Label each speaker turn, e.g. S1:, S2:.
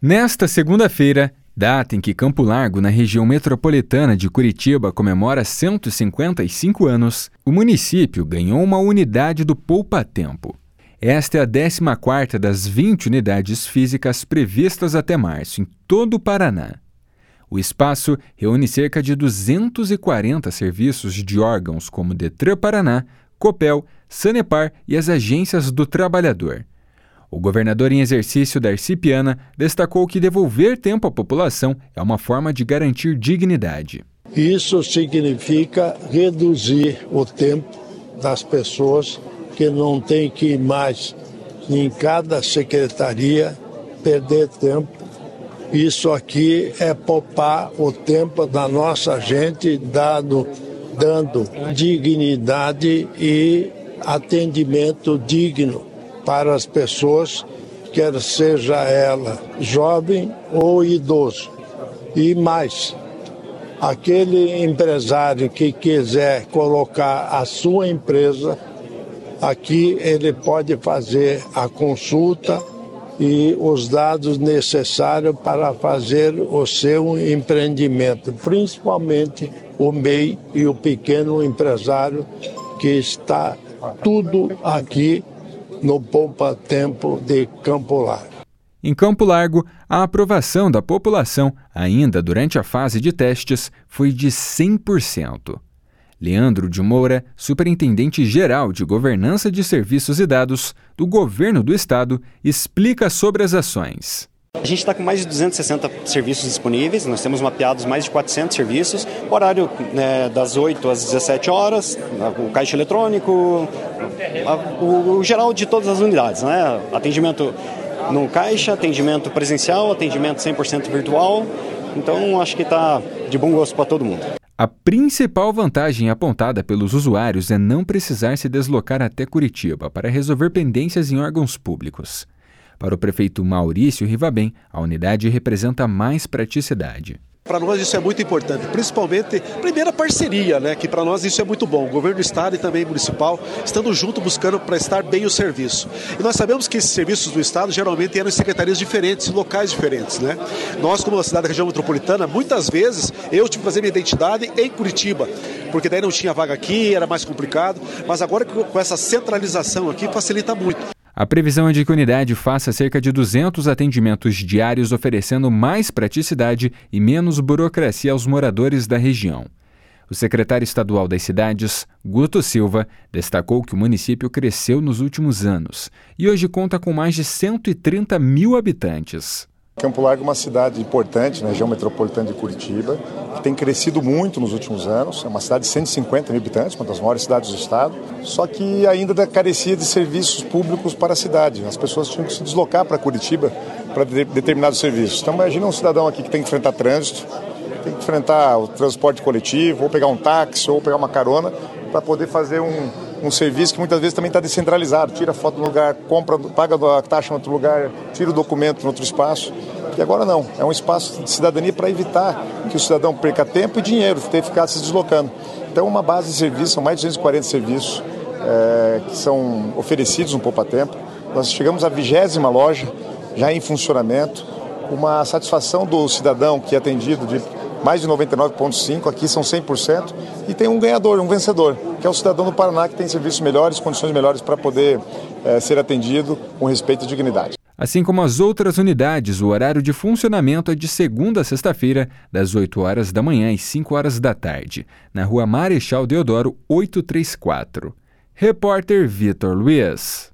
S1: Nesta segunda-feira, data em que Campo Largo, na região metropolitana de Curitiba, comemora 155 anos, o município ganhou uma unidade do Poupa Tempo. Esta é a 14ª das 20 unidades físicas previstas até março em todo o Paraná. O espaço reúne cerca de 240 serviços de órgãos como Detran Paraná, Copel, Sanepar e as agências do trabalhador. O governador em exercício, Darcy Piana, destacou que devolver tempo à população é uma forma de garantir dignidade.
S2: Isso significa reduzir o tempo das pessoas que não tem que ir mais em cada secretaria perder tempo. Isso aqui é poupar o tempo da nossa gente, dando dignidade e atendimento digno para as pessoas, quer seja ela jovem ou idoso. E mais, aquele empresário que quiser colocar a sua empresa, aqui ele pode fazer a consulta e os dados necessários para fazer o seu empreendimento, principalmente o MEI e o pequeno empresário, que está tudo aqui no Poupa Tempo de Campo Largo.
S1: Em Campo Largo, a aprovação da população, ainda durante a fase de testes, foi de 100%. Leandro de Moura, superintendente-geral de Governança de Serviços e Dados do Governo do Estado, explica sobre as ações.
S3: A gente está com mais de 260 serviços disponíveis, nós temos mapeados mais de 400 serviços, horário das 8 às 17 horas, o caixa eletrônico, o geral de todas as unidades, né? Atendimento no caixa, atendimento presencial, atendimento 100% virtual, então acho que está de bom gosto para todo mundo.
S1: A principal vantagem apontada pelos usuários é não precisar se deslocar até Curitiba para resolver pendências em órgãos públicos. Para o prefeito Maurício Rivabem, a unidade representa mais praticidade.
S4: Para nós isso é muito importante, principalmente, primeira parceria, que para nós isso é muito bom. O governo do estado e também municipal estando junto buscando prestar bem o serviço. E nós sabemos que esses serviços do estado geralmente eram em secretarias diferentes, em locais diferentes, Nós, como uma cidade da região metropolitana, muitas vezes eu tive que fazer minha identidade em Curitiba, porque daí não tinha vaga aqui, era mais complicado, mas agora com essa centralização aqui facilita muito.
S1: A previsão é de que a unidade faça cerca de 200 atendimentos diários, oferecendo mais praticidade e menos burocracia aos moradores da região. O secretário estadual das cidades, Guto Silva, destacou que o município cresceu nos últimos anos e hoje conta com mais de 130 mil habitantes.
S5: Campo Largo é uma cidade importante na região metropolitana de Curitiba, que tem crescido muito nos últimos anos. É uma cidade de 150 mil habitantes, uma das maiores cidades do estado, só que ainda carecia de serviços públicos para a cidade. As pessoas tinham que se deslocar para Curitiba para determinados serviços. Então imagina um cidadão aqui que tem que enfrentar trânsito, tem que enfrentar o transporte coletivo, ou pegar um táxi, ou pegar uma carona, para poder fazer um serviço que muitas vezes também está descentralizado. Tira a foto no lugar, paga a taxa em outro lugar, tira o documento em outro espaço. E agora não, é um espaço de cidadania para evitar que o cidadão perca tempo e dinheiro, ter que ficar se deslocando. Então uma base de serviços, são mais de 240 serviços que são oferecidos no Poupa Tempo. Nós chegamos à 20ª loja já em funcionamento, uma satisfação do cidadão que é atendido de mais de 99,5%, aqui são 100%, e tem um ganhador, um vencedor, que é o cidadão do Paraná, que tem serviços melhores, condições melhores para poder ser atendido com respeito e dignidade.
S1: Assim como as outras unidades, o horário de funcionamento é de segunda a sexta-feira, das 8 horas da manhã às 5 horas da tarde, na Rua Marechal Deodoro 834. Repórter Vitor Luiz.